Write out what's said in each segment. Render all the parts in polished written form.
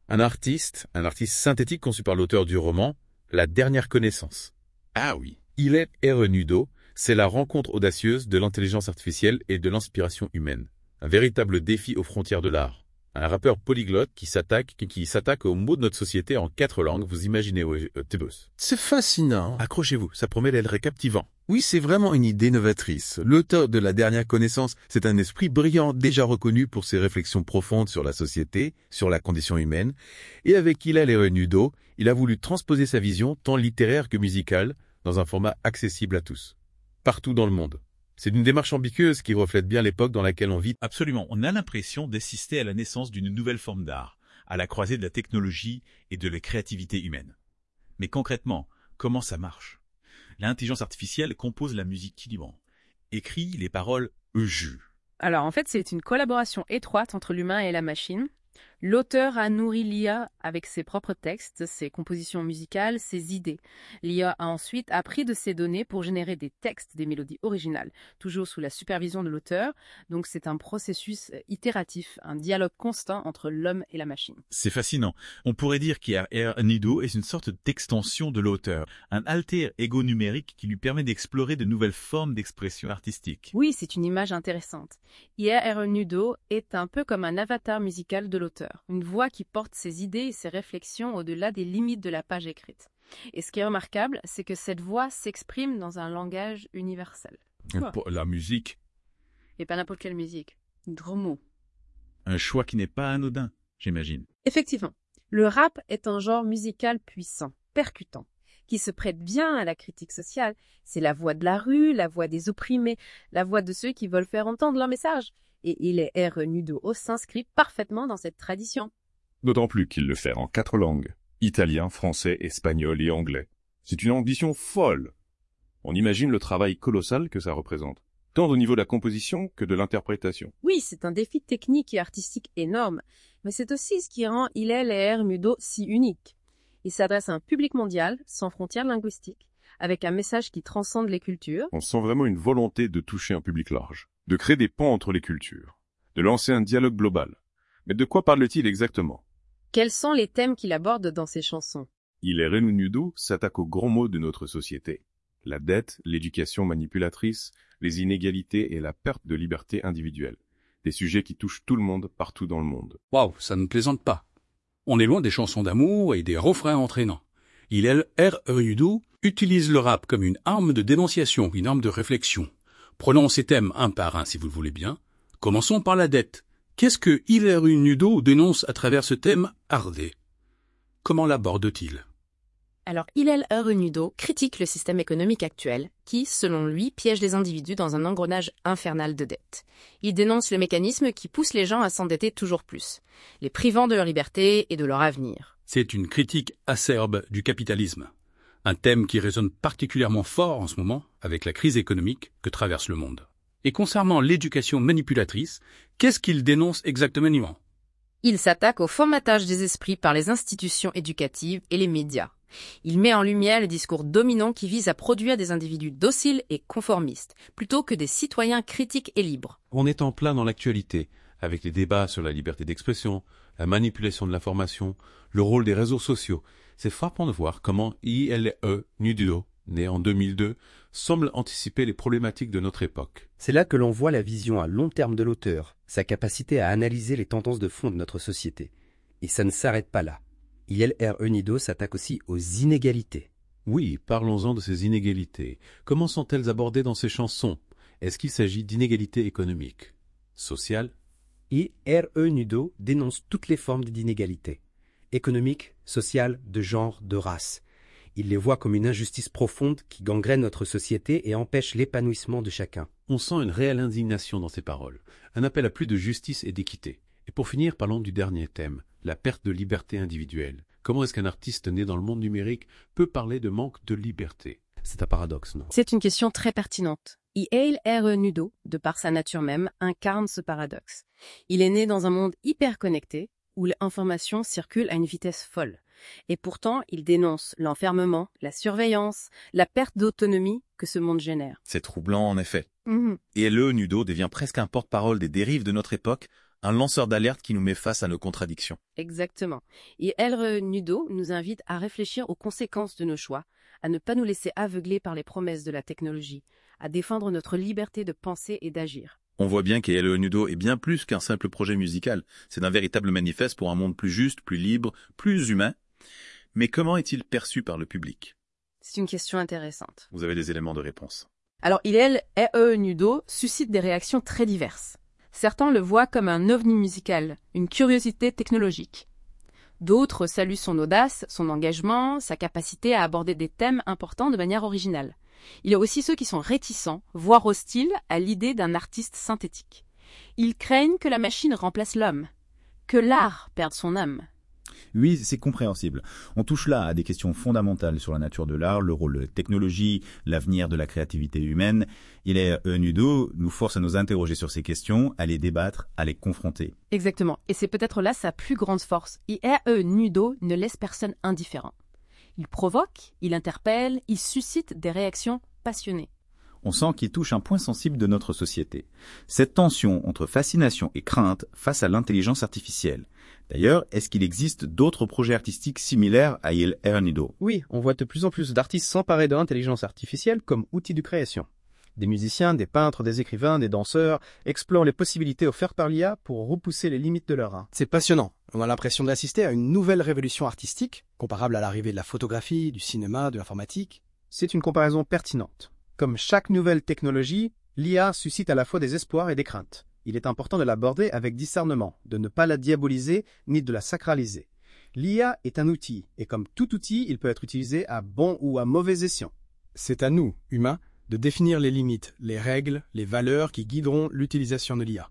Un artiste synthétique conçu par l'auteur du roman La dernière connaissance. Ah oui. Hillel Herrenudo, c'est la rencontre audacieuse de l'intelligence artificielle et de l'inspiration humaine. Un véritable défi aux frontières de l'art. Un rappeur polyglotte qui s'attaque aux mots de notre société en 4 langues, vous imaginez, Tebos. C'est fascinant. Accrochez-vous, ça promet d'être captivant. Oui, c'est vraiment une idée novatrice. L'auteur de La dernière connaissance, c'est un esprit brillant déjà reconnu pour ses réflexions profondes sur la société, sur la condition humaine. Et avec Hillel Herrenudo, il a voulu transposer sa vision, tant littéraire que musicale, dans un format accessible à tous. Partout dans le monde. C'est une démarche ambitieuse qui reflète bien l'époque dans laquelle on vit. Absolument, on a l'impression d'assister à la naissance d'une nouvelle forme d'art, à la croisée de la technologie et de la créativité humaine. Mais concrètement, comment ça marche? L'intelligence artificielle compose la musique Kiliman, écrit les paroles Eju. Alors en fait, c'est une collaboration étroite entre l'humain et la machine. L'auteur a nourri l'IA avec ses propres textes, ses compositions musicales, ses idées. L'IA a ensuite appris de ces données pour générer des textes, des mélodies originales, toujours sous la supervision de l'auteur. Donc c'est un processus itératif, un dialogue constant entre l'homme et la machine. C'est fascinant. On pourrait dire qu'Herrenudo est une sorte d'extension de l'auteur, un alter ego numérique qui lui permet d'explorer de nouvelles formes d'expression artistique. Oui, c'est une image intéressante. Herrenudo est un peu comme un avatar musical de l'auteur, une voix qui porte ses idées et ses réflexions au-delà des limites de la page écrite. Et ce qui est remarquable, c'est que cette voix s'exprime dans un langage universel. La musique, Et pas n'importe quelle musique. Gros mots. un choix qui n'est pas anodin, j'imagine. Effectivement, le rap est un genre musical puissant, percutant, qui se prête bien à la critique sociale. C'est la voix de la rue, la voix des opprimés, la voix de ceux qui veulent faire entendre leur message. Et Hillel Herrenudo s'inscrit parfaitement dans cette tradition. D'autant plus qu'il le fait en 4 langues. Italien, français, espagnol et anglais. C'est une ambition folle. On imagine le travail colossal que ça représente, tant au niveau de la composition que de l'interprétation. Oui, c'est un défi technique et artistique énorme, mais c'est aussi ce qui rend Hillel Herrenudo si unique. Il s'adresse à un public mondial, sans frontières linguistiques, avec un message qui transcende les cultures. On sent vraiment une volonté de toucher un public large, de créer des ponts entre les cultures, de lancer un dialogue global. Mais de quoi parle-t-il exactement? Quels sont les thèmes qu'il aborde dans ses chansons? Hillel Herrenudo s'attaque aux grands maux de notre société. La dette, l'éducation manipulatrice, les inégalités et la perte de liberté individuelle. Des sujets qui touchent tout le monde partout dans le monde. Waouh, ça ne plaisante pas. On est loin des chansons d'amour et des refrains entraînants. Hillel Herrenudo utilise le rap comme une arme de dénonciation, une arme de réflexion. Prenons ces thèmes un par un si vous le voulez bien. Commençons par la dette. Qu'est-ce que Hillel Herrenudo dénonce à travers ce thème ardé? Comment l'aborde-t-il? Alors Hillel Herrenudo critique le système économique actuel qui, selon lui, piège les individus dans un engrenage infernal de dettes. Il dénonce le mécanisme qui pousse les gens à s'endetter toujours plus, les privant de leur liberté et de leur avenir. C'est une critique acerbe du capitalisme, un thème qui résonne particulièrement fort en ce moment avec la crise économique que traverse le monde. Et concernant l'éducation manipulatrice, qu'est-ce qu'il dénonce exactement? Il s'attaque au formatage des esprits par les institutions éducatives et les médias. Il met en lumière le discours dominant qui vise à produire des individus dociles et conformistes, plutôt que des citoyens critiques et libres. On est en plein dans l'actualité, avec les débats sur la liberté d'expression, la manipulation de l'information, le rôle des réseaux sociaux. C'est frappant de voir comment Hillel Herrenudo, né en 2002, semble anticiper les problématiques de notre époque. C'est là que l'on voit la vision à long terme de l'auteur, sa capacité à analyser les tendances de fond de notre société. Et ça ne s'arrête pas là. Hillel Herrenudo s'attaque aussi aux inégalités. Oui, parlons-en de ces inégalités. Comment sont-elles abordées dans ces chansons? Est-ce qu'il s'agit d'inégalités économiques, sociales? Et Herrenudo dénonce toutes les formes d'inégalités, économiques, sociales, de genre, de race. Il les voit comme une injustice profonde qui gangrène notre société et empêche l'épanouissement de chacun. On sent une réelle indignation dans ces paroles, un appel à plus de justice et d'équité. Et pour finir, parlons du dernier thème, la perte de liberté individuelle. Comment est-ce qu'un artiste né dans le monde numérique peut parler de manque de liberté? C'est un paradoxe, non? C'est une question très pertinente. Hillel Herrenudo, de par sa nature même, incarne ce paradoxe. Il est né dans un monde hyper connecté, où l'information circule à une vitesse folle. Et pourtant, il dénonce l'enfermement, la surveillance, la perte d'autonomie que ce monde génère. C'est troublant en effet. Mhm. Et Herrenudo devient presque un porte-parole des dérives de notre époque, un lanceur d'alerte qui nous met face à nos contradictions. Exactement. Et IL Nudo nous invite à réfléchir aux conséquences de nos choix, à ne pas nous laisser aveugler par les promesses de la technologie, à défendre notre liberté de penser et d'agir. On voit bien qu'IL Nudo est bien plus qu'un simple projet musical. C'est un véritable manifeste pour un monde plus juste, plus libre, plus humain. Mais comment est-il perçu par le public? C'est une question intéressante. Vous avez des éléments de réponse. Alors, IL Nudo suscite des réactions très diverses. Certains le voient comme un ovni musical, une curiosité technologique. D'autres saluent son audace, son engagement, sa capacité à aborder des thèmes importants de manière originale. Il y a aussi ceux qui sont réticents, voire hostiles à l'idée d'un artiste synthétique. Ils craignent que la machine remplace l'homme, que l'art perde son âme. Oui, c'est compréhensible. On touche là à des questions fondamentales sur la nature de l'art, le rôle de la technologie, l'avenir de la créativité humaine. IL Nudo nous force à nous interroger sur ces questions, à les débattre, à les confronter. Exactement. Et c'est peut-être là sa plus grande force. IL Nudo ne laisse personne indifférent. Il provoque, il interpelle, il suscite des réactions passionnées. On sent qu'il touche un point sensible de notre société. Cette tension entre fascination et crainte face à l'intelligence artificielle. D'ailleurs, est-ce qu'il existe d'autres projets artistiques similaires à IL Nudo? Oui, on voit de plus en plus d'artistes s'emparer de l'intelligence artificielle comme outil de création. Des musiciens, des peintres, des écrivains, des danseurs explorent les possibilités offertes par l'IA pour repousser les limites de leur art. C'est passionnant. On a l'impression d'assister à une nouvelle révolution artistique, comparable à l'arrivée de la photographie, du cinéma, de l'informatique. C'est une comparaison pertinente. Comme chaque nouvelle technologie, l'IA suscite à la fois des espoirs et des craintes. Il est important de l'aborder avec discernement, de ne pas la diaboliser ni de la sacraliser. L'IA est un outil, et comme tout outil, il peut être utilisé à bon ou à mauvais escient. C'est à nous, humains, de définir les limites, les règles, les valeurs qui guideront l'utilisation de l'IA.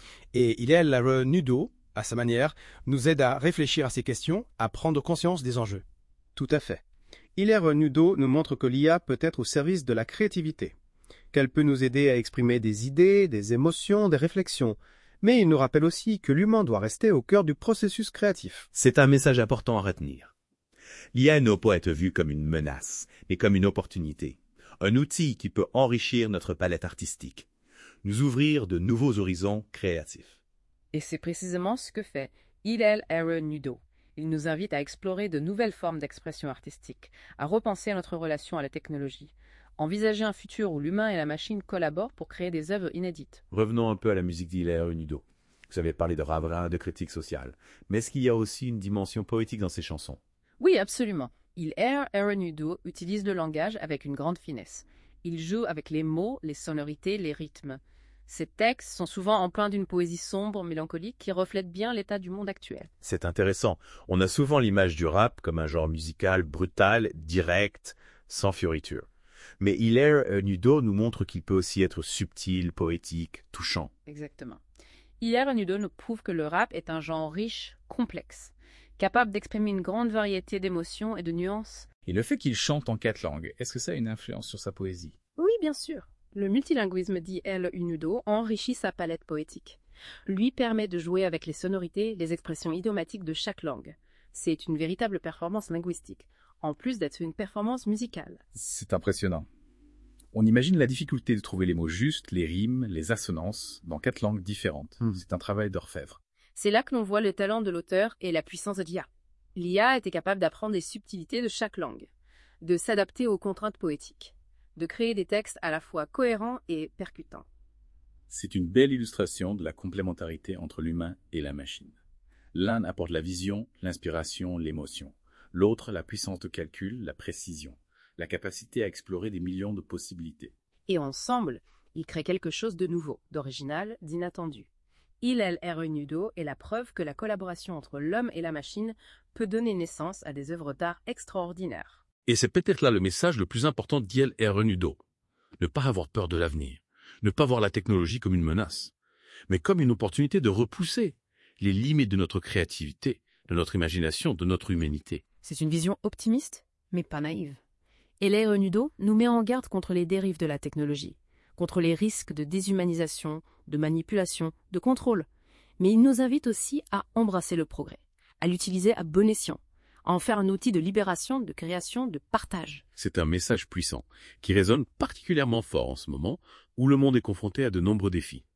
Et IL Nudo, à sa manière, nous aide à réfléchir à ces questions, à prendre conscience des enjeux. Tout à fait. IL Nudo nous montre que l'IA peut être au service de la créativité, qu'elle peut nous aider à exprimer des idées, des émotions, des réflexions. Mais il nous rappelle aussi que l'humain doit rester au cœur du processus créatif. C'est un message important à retenir. L'IA ne peut être vue comme une menace, mais comme une opportunité. Un outil qui peut enrichir notre palette artistique, nous ouvrir de nouveaux horizons créatifs. Et c'est précisément ce que fait IL Nudo. Il nous invite à explorer de nouvelles formes d'expression artistique, à repenser notre relation à la technologie, envisager un futur où l'humain et la machine collaborent pour créer des œuvres inédites. Revenons un peu à la musique d'IL Nudo. Vous avez parlé de ravin, de critique sociale. Mais est-ce qu'il y a aussi une dimension poétique dans ces chansons? Oui, absolument. IL Nudo utilise le langage avec une grande finesse. Il joue avec les mots, les sonorités, les rythmes. Ces textes sont souvent empreints d'une poésie sombre, mélancolique, qui reflète bien l'état du monde actuel. C'est intéressant. On a souvent l'image du rap comme un genre musical brutal, direct, sans fioriture. Mais IL Nudo nous montre qu'il peut aussi être subtil, poétique, touchant. Exactement. IL Nudo nous prouve que le rap est un genre riche, complexe, capable d'exprimer une grande variété d'émotions et de nuances. Et le fait qu'il chante en 4 langues, est-ce que ça a une influence sur sa poésie? Oui, bien sûr. Le multilinguisme d'IL Nudo enrichit sa palette poétique. Lui permet de jouer avec les sonorités, les expressions idiomatiques de chaque langue. C'est une véritable performance linguistique, en plus d'être une performance musicale. C'est impressionnant. On imagine la difficulté de trouver les mots justes, les rimes, les assonances, dans 4 langues différentes. C'est un travail d'orfèvre. C'est là que l'on voit le talent de l'auteur et la puissance de l'IA. L'IA était capable d'apprendre les subtilités de chaque langue, de s'adapter aux contraintes poétiques, de créer des textes à la fois cohérents et percutants. C'est une belle illustration de la complémentarité entre l'humain et la machine. L'un apporte la vision, l'inspiration, l'émotion. L'autre, la puissance de calcul, la précision, la capacité à explorer des millions de possibilités. Et ensemble, ils créent quelque chose de nouveau, d'original, d'inattendu. IL Nudo est la preuve que la collaboration entre l'homme et la machine peut donner naissance à des œuvres d'art extraordinaires. Et c'est peut-être là le message le plus important d'IL Nudo. Ne pas avoir peur de l'avenir. Ne pas voir la technologie comme une menace, mais comme une opportunité de repousser les limites de notre créativité, de notre imagination, de notre humanité. C'est une vision optimiste, mais pas naïve. IL Nudo nous met en garde contre les dérives de la technologie, contre les risques de déshumanisation, de manipulation, de contrôle. Mais il nous invite aussi à embrasser le progrès, à l'utiliser à bon escient, à en faire un outil de libération, de création, de partage. C'est un message puissant, qui résonne particulièrement fort en ce moment, où le monde est confronté à de nombreux défis.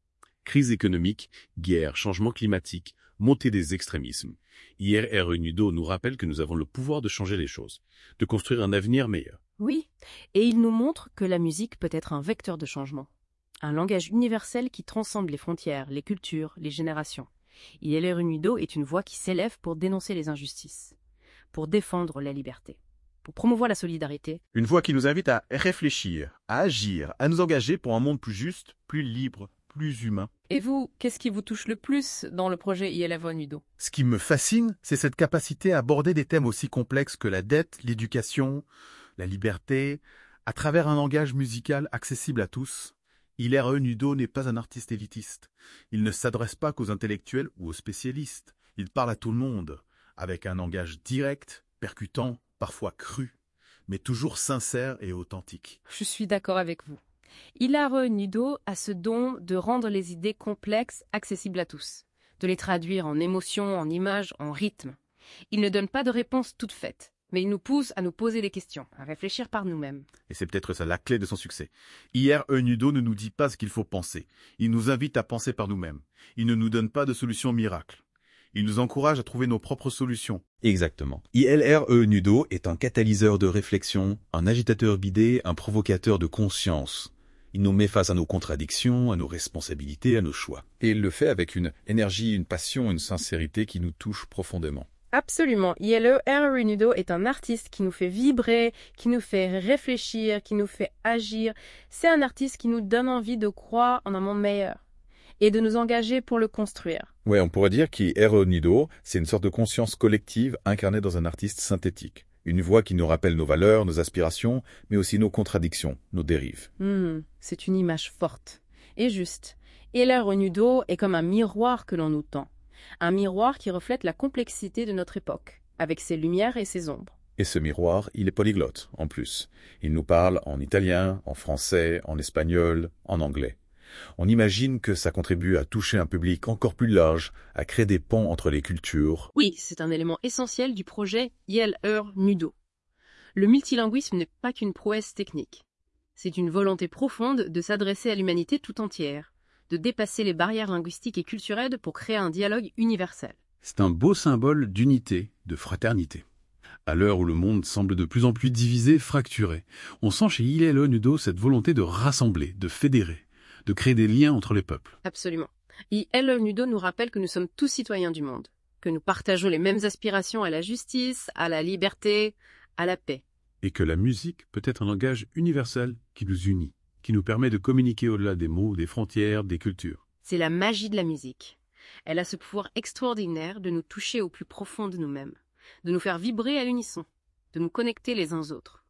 Crise économique, guerre, changement climatique, montée des extrémismes. Hier, R.E. Nudo nous rappelle que nous avons le pouvoir de changer les choses, de construire un avenir meilleur. Oui, et il nous montre que la musique peut être un vecteur de changement. Un langage universel qui transcende les frontières, les cultures, les générations. R.E. Nudo est une voix qui s'élève pour dénoncer les injustices, pour défendre la liberté, pour promouvoir la solidarité. Une voix qui nous invite à réfléchir, à agir, à nous engager pour un monde plus juste, plus libre, plus humain. Et vous, qu'est-ce qui vous touche le plus dans le projet R.E. Nudo? Ce qui me fascine, c'est cette capacité à aborder des thèmes aussi complexes que la dette, l'éducation, la liberté, à travers un langage musical accessible à tous. R.E. Nudo n'est pas un artiste élitiste. Il ne s'adresse pas qu'aux intellectuels ou aux spécialistes. Il parle à tout le monde, avec un langage direct, percutant, parfois cru, mais toujours sincère et authentique. Je suis d'accord avec vous. R.E. Nudo a ce don de rendre les idées complexes accessibles à tous, de les traduire en émotions, en images, en rythme. Il ne donne pas de réponse toute faite, mais il nous pousse à nous poser des questions, à réfléchir par nous-mêmes. Et c'est peut-être ça la clé de son succès. R.E. Nudo ne nous dit pas ce qu'il faut penser. Il nous invite à penser par nous-mêmes. Il ne nous donne pas de solution miracle. Il nous encourage à trouver nos propres solutions. Exactement. R.E. Nudo est un catalyseur de réflexion, un agitateur d'idées, un provocateur de conscience. Il nous met face à nos contradictions, à nos responsabilités, à nos choix. Et il le fait avec une énergie, une passion, une sincérité qui nous touche profondément. Absolument. R.E. Nudo est un artiste qui nous fait vibrer, qui nous fait réfléchir, qui nous fait agir. C'est un artiste qui nous donne envie de croire en un monde meilleur et de nous engager pour le construire. Ouais, on pourrait dire qu'R.E. Nudo, c'est une sorte de conscience collective incarnée dans un artiste synthétique. Une voix qui nous rappelle nos valeurs, nos aspirations, mais aussi nos contradictions, nos dérives. C'est une image forte et juste. R.E. Nudo est comme un miroir que l'on nous tend. Un miroir qui reflète la complexité de notre époque, avec ses lumières et ses ombres. Et ce miroir, il est polyglotte, en plus. Il nous parle en italien, en français, en espagnol, en anglais. On imagine que ça contribue à toucher un public encore plus large, à créer des ponts entre les cultures. Oui, c'est un élément essentiel du projet R.E. Nudo. Le multilinguisme n'est pas qu'une prouesse technique. C'est une volonté profonde de s'adresser à l'humanité tout entière, de dépasser les barrières linguistiques et culturelles pour créer un dialogue universel. C'est un beau symbole d'unité, de fraternité. À l'heure où le monde semble de plus en plus divisé, fracturé, on sent chez R.E. Nudo cette volonté de rassembler, de fédérer, de créer des liens entre les peuples. Absolument. R.E. Nudo nous rappelle que nous sommes tous citoyens du monde, que nous partageons les mêmes aspirations à la justice, à la liberté, à la paix. Et que la musique peut être un langage universel qui nous unit, qui nous permet de communiquer au-delà des mots, des frontières, des cultures. C'est la magie de la musique. Elle a ce pouvoir extraordinaire de nous toucher au plus profond de nous-mêmes, de nous faire vibrer à l'unisson, de nous connecter les uns aux autres.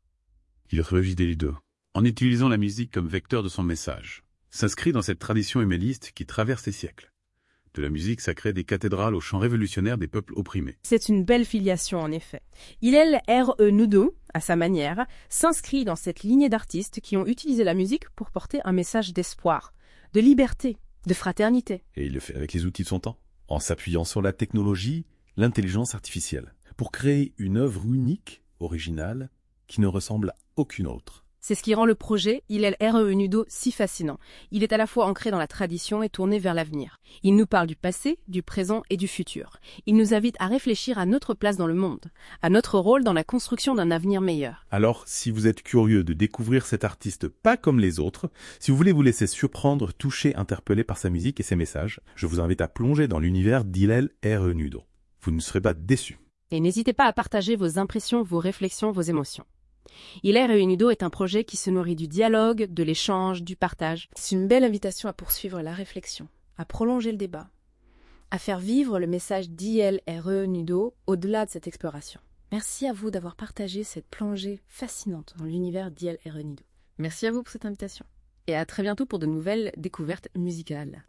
R.E. Nudo, en utilisant la musique comme vecteur de son message, s'inscrit dans cette tradition huméliste qui traverse les siècles. De la musique sacrée des cathédrales au chant révolutionnaire des peuples opprimés. C'est une belle filiation en effet. R.E. Nudo, à sa manière, s'inscrit dans cette lignée d'artistes qui ont utilisé la musique pour porter un message d'espoir, de liberté, de fraternité. Et il le fait avec les outils de son temps, en s'appuyant sur la technologie, l'intelligence artificielle, pour créer une œuvre unique, originale, qui ne ressemble à aucune autre. C'est ce qui rend le projet R.E. Nudo si fascinant. Il est à la fois ancré dans la tradition et tourné vers l'avenir. Il nous parle du passé, du présent et du futur. Il nous invite à réfléchir à notre place dans le monde, à notre rôle dans la construction d'un avenir meilleur. Alors, si vous êtes curieux de découvrir cet artiste pas comme les autres, si vous voulez vous laisser surprendre, toucher, interpeller par sa musique et ses messages, je vous invite à plonger dans l'univers d'R.E. Nudo. Vous ne serez pas déçus. Et n'hésitez pas à partager vos impressions, vos réflexions, vos émotions. R.E. Nudo est un projet qui se nourrit du dialogue, de l'échange, du partage. C'est une belle invitation à poursuivre la réflexion, à prolonger le débat, à faire vivre le message R.E. Nudo au-delà de cette exploration. Merci à vous d'avoir partagé cette plongée fascinante dans l'univers R.E. Nudo. Merci à vous pour cette invitation. Et à très bientôt pour de nouvelles découvertes musicales.